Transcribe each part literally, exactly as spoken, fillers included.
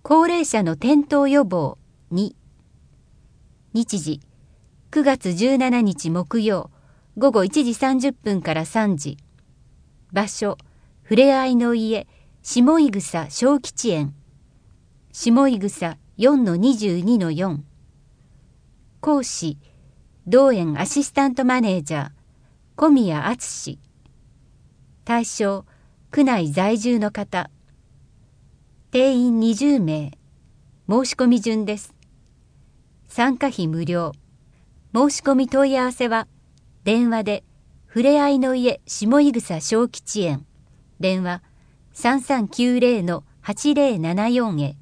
高齢者の転倒予防に。日時くがつじゅうしちにち木曜午後いちじさんじゅっぷんからさんじ。場所ふれあいの家下井草小吉園下井草 よんのにじゅうにのよん。講師同園アシスタントマネージャー小宮敦。対象区内在住の方。定員にじゅうめい。申し込み順です。参加費無料。申し込み問い合わせは電話でふれあいの家下井草小吉園電話 さんさんきゅうぜろのはちぜろななよん へ。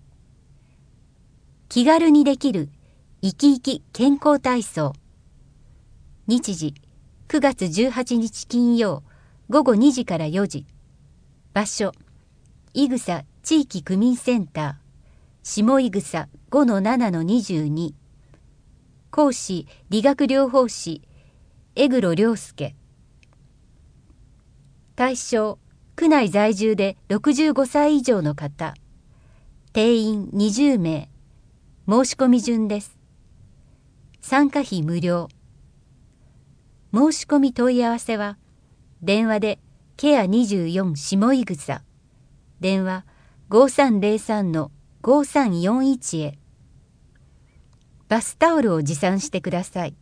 気軽にできる生き生き健康体操。日時くがつじゅうはちにち金曜午後にじからよじ。場所井草地域区民センター下井草 ごのななのにじゅうに。講師理学療法士江黒良介。対象区内在住でろくじゅうごさい以上の方。定員にじゅうめい。申し込み順です。参加費無料。申し込み問い合わせは電話でケアにじゅうよん下井草電話 ごさんぜろさんのごさんよんいち へ。バスタオルを持参してください。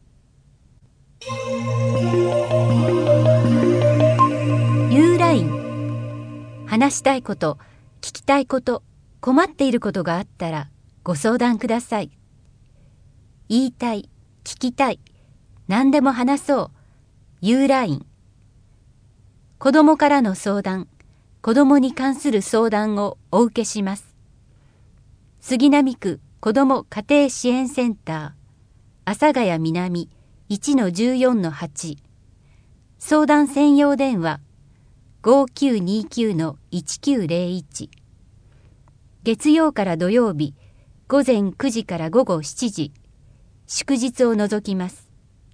ユーライン。話したいこと、聞きたいこと、困っていることがあったらご相談ください。言いたい、聞きたい、何でも話そう。ユーライン。子どもからの相談、子どもに関する相談をお受けします。杉並区子ども家庭支援センター、阿佐ヶ谷南 いちのじゅうよんのはち。相談専用電話 ごきゅうにきゅうのいちきゅうぜろいち。月曜から土曜日午前くじから午後しちじ、祝日を除きます。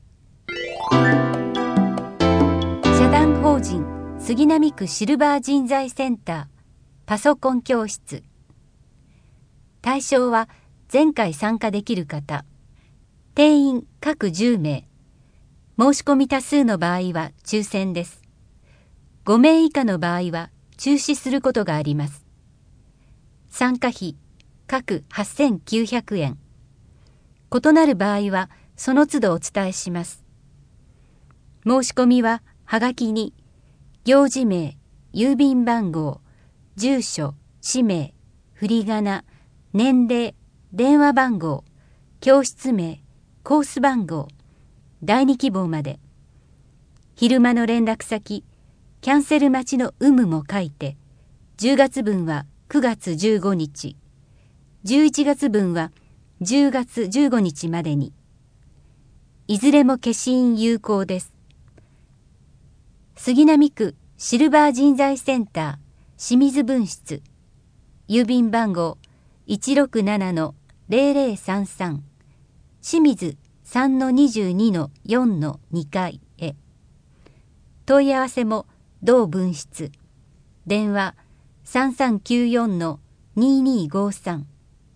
社団法人杉並区シルバー人材センターパソコン教室。対象は前回参加できる方。定員各じゅうめい。申し込み多数の場合は抽選です。ごめい以下の場合は中止することがあります。参加費各はっせんきゅうひゃくえん。異なる場合はその都度お伝えします。申し込みははがきに行事名、郵便番号、住所、氏名、振り仮名、年齢、電話番号、教室名、コース番号、だいに希望まで。昼間の連絡先、キャンセル待ちの有無も書いて、じゅうがつ分はくがつじゅうごにち、じゅういちがつ分はじゅうがつじゅうごにちまでに。いずれも消印有効です。杉並区シルバー人材センター清水分室。郵便番号 いちろくななのぜろぜろさんさん。清水 さんのにじゅうにのよんのにかいへ。問い合わせも同分室。電話 さんさんきゅうよんのににごさん。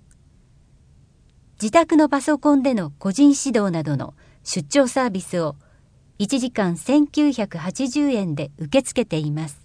自宅のパソコンでの個人指導などの出張サービスをいちじかんせんきゅうひゃくはちじゅうえんで受け付けています。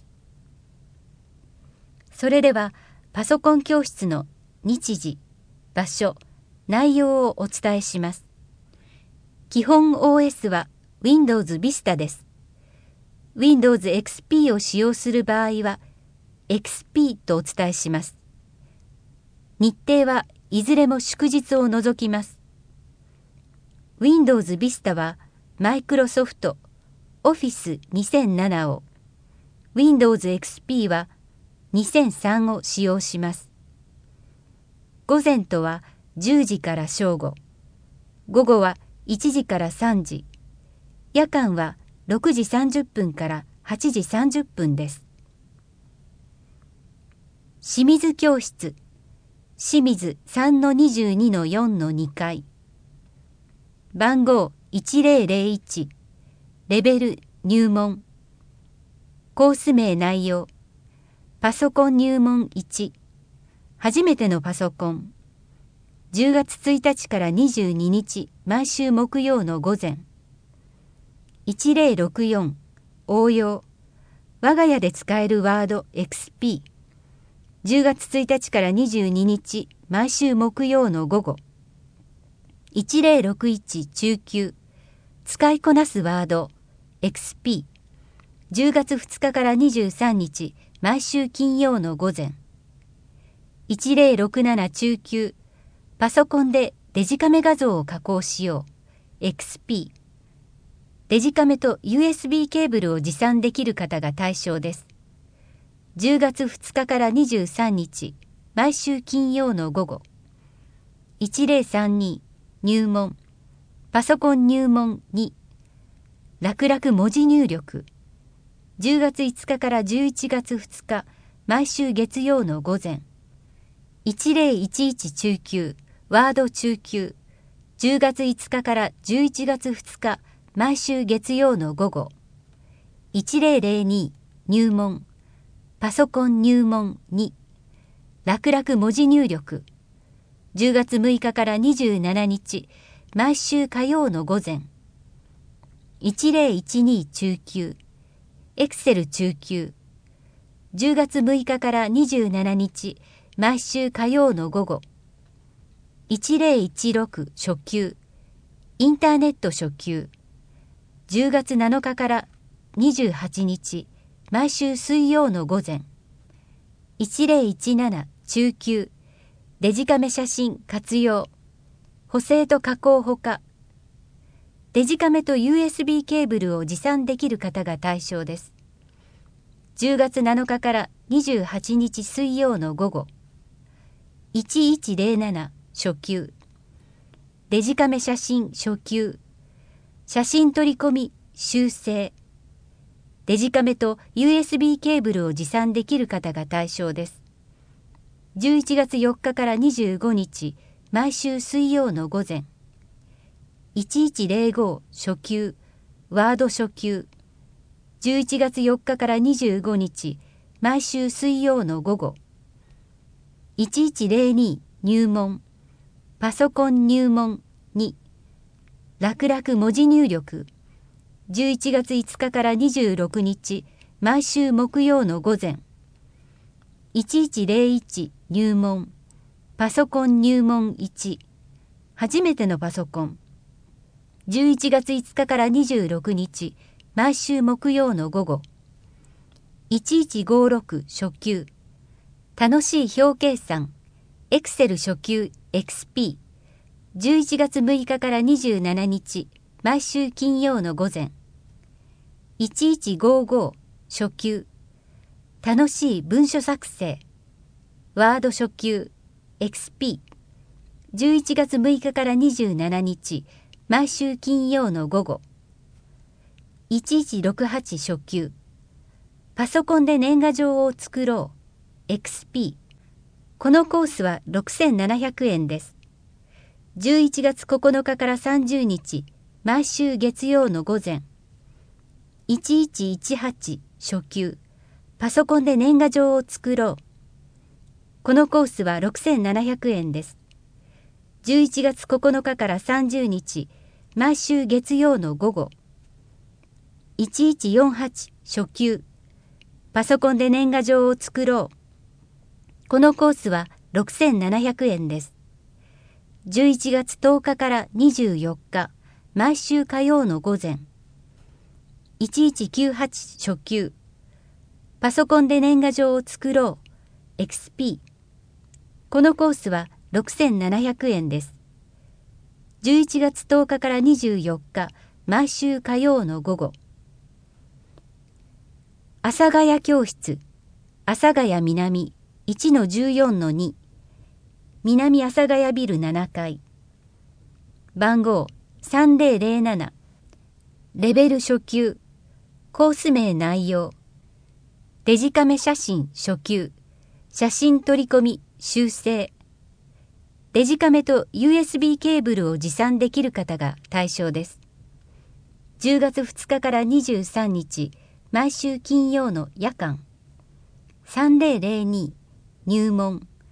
それではパソコン教室の日時、場所、内容をお伝えします。基本 オーエス は Windows Vista です。Windows エックスピー を使用する場合は エックスピー とお伝えします。日程はいずれも祝日を除きます。Windows Vista はマイクロソフト オフィスにせんなな を、Windows エックスピー はにせんさんを使用します。午前とはじゅうじから正午、午後はいちじからさんじ、夜間はろくじさんじゅっぷんからはちじさんじゅっぷんです。清水教室、清水 さんのにじゅうにのよんのにかい。番号いちぜろぜろいち。レベル入門。コース名内容。パソコン入門いち。 初めてのパソコン。じゅうがつついたちからにじゅうににち、毎週木曜の午前。いちぜろろくよん、応用。我が家で使えるワード エックスピー。じゅうがつついたちからにじゅうににち、毎週木曜の午後。いちぜろろくいち中級。使いこなすワード エックスピー。じゅうがつふつかからにじゅうさんにち、毎週金曜の午前。いちぜろろくなな中級。パソコンでデジカメ画像を加工しよう エックスピー。デジカメと ユーエスビー ケーブルを持参できる方が対象です。じゅうがつふつかからにじゅうさんにち、毎週金曜の午後。いちぜろさんに入門。パソコン入門に。楽々文字入力。じゅうがついつかからじゅういちがつふつか、毎週月曜の午前。いちぜろいちいち中級。ワード中級。じゅうがついつかからじゅういちがつふつか、毎週月曜の午後。いちぜろぜろに入門。パソコン入門に。楽々文字入力。じゅうがつむいかからにじゅうしちにち、毎週火曜の午前。いちぜろいちに中級。エクセル中級。じゅうがつむいかからにじゅうしちにち、毎週火曜の午後。いちぜろいちろく初級。インターネット初級。じゅうがつなのかからにじゅうはちにち、毎週水曜の午前。いちぜろいちなな中級。デジカメ写真活用。補正と加工ほか。デジカメと ユーエスビー ケーブルを持参できる方が対象です。じゅうがつなのかからにじゅうはちにち水曜の午後。いちいちぜろなな初級。デジカメ写真初級。写真取り込み修正。デジカメと ユーエスビー ケーブルを持参できる方が対象です。じゅういちがつよっかからにじゅうごにち、毎週水曜の午前。いちいちぜろご初級。ワード初級。じゅういちがつよっかからにじゅうごにち、毎週水曜の午後。いちいちぜろに入門。パソコン入門に。楽々文字入力。じゅういちがついつかからにじゅうろくにち、毎週木曜の午前。いちいちぜろいち入門。パソコン入門いち。初めてのパソコン。じゅういちがついつかからにじゅうろくにち、毎週木曜の午後。いちいちごろく初級。楽しい表計算。エクセル初級 エックスピー。じゅういちがつむいかからにじゅうしちにち、毎週金曜の午前。いちいちごご初級。楽しい文書作成。ワード初級 エックスピー。じゅういちがつむいかからにじゅうしちにち、毎週金曜の午後。いちいちろくはち初級。パソコンで年賀状を作ろう。エックスピー。このコースはろくせんななひゃくえんです。じゅういちがつここのかからさんじゅうにち、毎週月曜の午前。いちいちいちはち初級。パソコンで年賀状を作ろう。このコースはろくせんななひゃくえんです。じゅういちがつここのかからさんじゅうにち、毎週月曜の午後。いちいちよんはち初級。パソコンで年賀状を作ろう。このコースはろくせんななひゃくえんです。じゅういちがつとおかからにじゅうよっか、毎週火曜の午前。いちいちきゅうはち初級。パソコンで年賀状を作ろう。エックスピー。このコースはろくせんななひゃくえんです。じゅういちがつとおかからにじゅうよっか、毎週火曜の午後。阿佐ヶ谷教室、阿佐ヶ谷南 いちのじゅうよんのに、南阿佐ヶ谷ビルななかい。番号さんぜろぜろなな。レベル初級。コース名内容。デジカメ写真初級。写真取り込み修正。デジカメと ユーエスビー ケーブルを持参できる方が対象です。じゅうがつふつかからにじゅうさんにち、毎週金曜の夜間。さんぜろぜろに入門。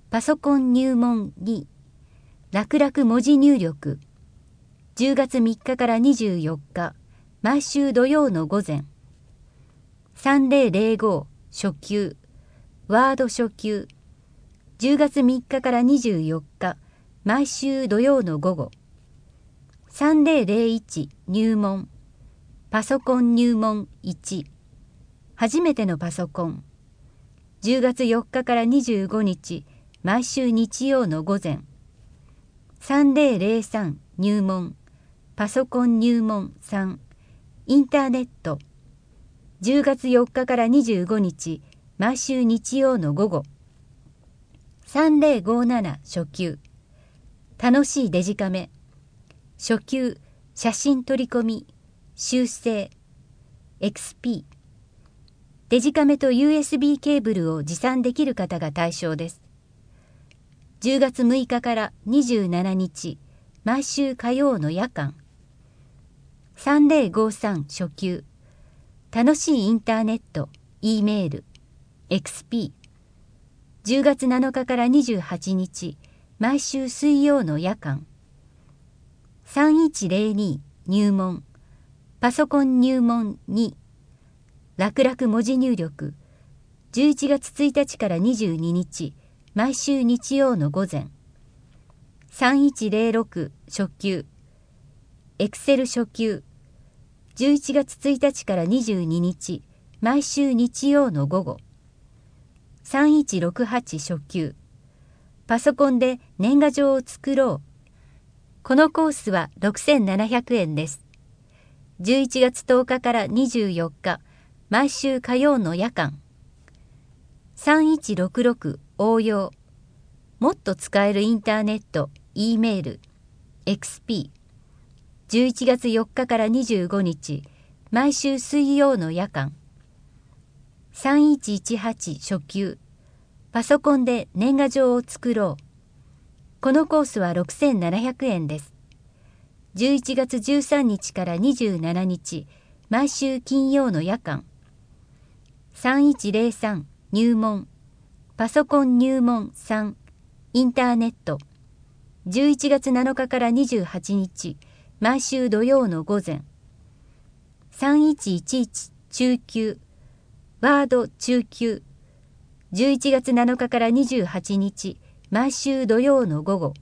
パソコン入門に、楽々文字入力、じゅうがつみっかからにじゅうよっか、毎週土曜の午前。さんぜろぜろご初級、ワード初級、じゅうがつみっかからにじゅうよっか、毎週土曜の午後。さんぜろぜろいち入門、パソコン入門いち、初めてのパソコン。じゅうがつよっかからにじゅうごにち、毎週日曜の午前。さんぜろぜろさん入門、パソコン入門さん、インターネット。じゅうがつよっかからにじゅうごにち、毎週日曜の午後。さんぜろごなな初級、楽しいデジカメ。初級、写真取り込み、修正、エックスピー。デジカメと ユーエスビー ケーブルを持参できる方が対象です。じゅうがつむいかからにじゅうしちにち、毎週火曜の夜間。さんぜろごさん初級、楽しいインターネット、E メール、エックスピー。じゅうがつなのかからにじゅうはちにち、毎週水曜の夜間。さんいちぜろに入門、パソコン入門に、楽々文字入力、じゅういちがつついたちからにじゅうににち、毎週日曜の午前。さんいちぜろろく初級、エクセル初級、じゅういちがつついたちからにじゅうににち、毎週日曜の午後。さんいちろくはち初級、パソコンで年賀状を作ろう。このコースはろくせんななひゃくえんです。じゅういちがつとおかからにじゅうよっか、毎週火曜の夜間。さんいちろくろく応用、もっと使えるインターネット、E メール、エックスピー。じゅういちがつよっかからにじゅうごにち、毎週水曜の夜間。さんいちいちはち初級、パソコンで年賀状を作ろう。このコースはろくせんななひゃくえんです。じゅういちがつじゅうさんにちからにじゅうしちにち、毎週金曜の夜間。さんいちぜろさん入門、パソコン入門さん、インターネット。じゅういちがつなのかからにじゅうはちにち、毎週土曜の午前。さんいちいちいち中級、ワード中級。じゅういちがつなのかからにじゅうはちにち、毎週土曜の午後。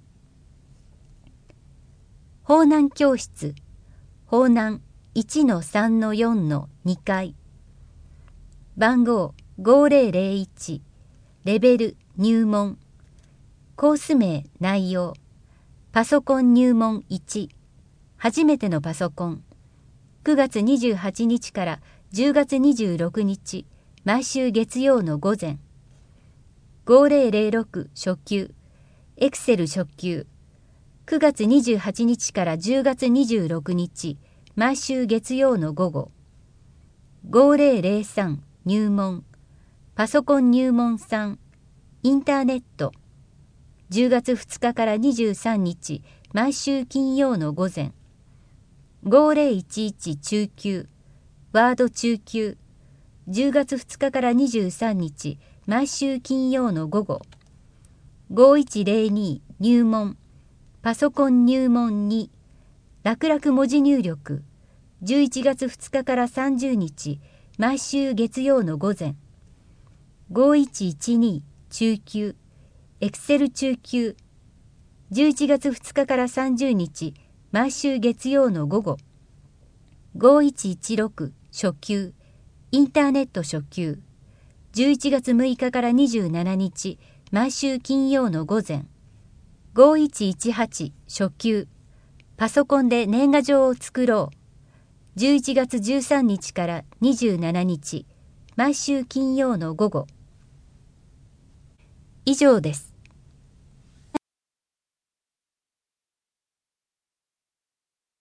法難教室、法難 いちのさんのよんのにかい。番号ごぜろぜろいち、レベル入門。コース名内容、パソコン入門いち、初めてのパソコン。くがつにじゅうはちにちからじゅうがつにじゅうろくにち、毎週月曜の午前。ごぜろぜろろく初級、エクセル初級。くがつにじゅうはちにちからじゅうがつにじゅうろくにち、毎週月曜の午後。ごぜろぜろさん入門、パソコン入門さん、インターネット。じゅうがつふつかからにじゅうさんにち、毎週金曜の午前。ごぜろいちいち中級、ワード中級。じゅうがつふつかからにじゅうさんにち、毎週金曜の午後。ごいちぜろに入門、パソコン入門に、楽々文字入力。じゅういちがつふつかからさんじゅうにち、毎週月曜の午前。ごいちいちに中級、エクセル中級。じゅういちがつふつかからさんじゅうにち、毎週月曜の午後。ごいちいちろく初級、インターネット初級。じゅういちがつむいかからにじゅうしちにち、毎週金曜の午前。ごいちいちはち初級、パソコンで年賀状を作ろう。じゅういちがつじゅうさんにちからにじゅうしちにち、毎週金曜の午後。以上です。